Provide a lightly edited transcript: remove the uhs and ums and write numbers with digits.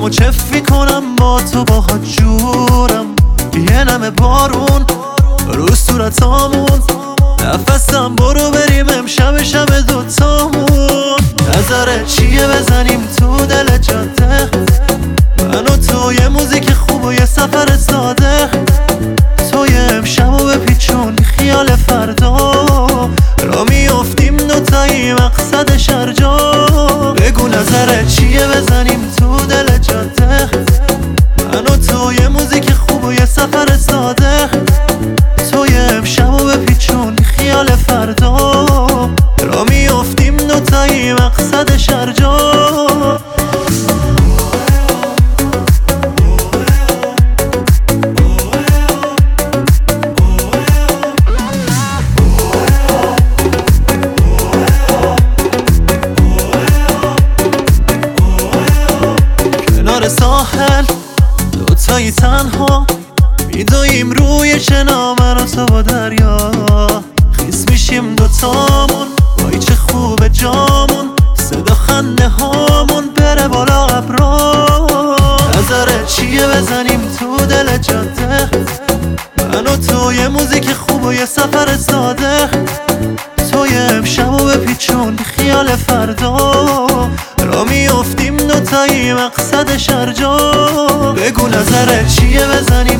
و چف میکنم با تو باهات جورم، یه نمه بارون رو صورتامون، نفسم برو بریم امشب شب دوتامون. نظرت چیه بزنیم تو دل جاده، من و تو یه موزیک خوب و یه سفر ساده، تو یه امشب و بپیچون خیال فردا، را میافتیم دوتایی مقصد شرجا. بگو نظرت چیه بزنیم تو دل جاده، من و تو یه موزیک خوب و یه سفر ساده، تو یه امشب و بپیچون خیال فردا، را میافتیم دوتایی مقصد شرجا. ساحل دوتایی تنها میدویم روی شنا، من و تو با دریا خیس میشیم دوتامون، وای چه خوبه جامون، صدا خنده هامون بره بالا ابرا. نظرت چیه بزنیم تو دل جاده، من و تو یه موزیک خوب و یه سفر ساده، تو یه امشب و بپیچون خیال فردا، را میافتیم دوتایی مقصد شرجا. بگو نظرت چیه بزنیم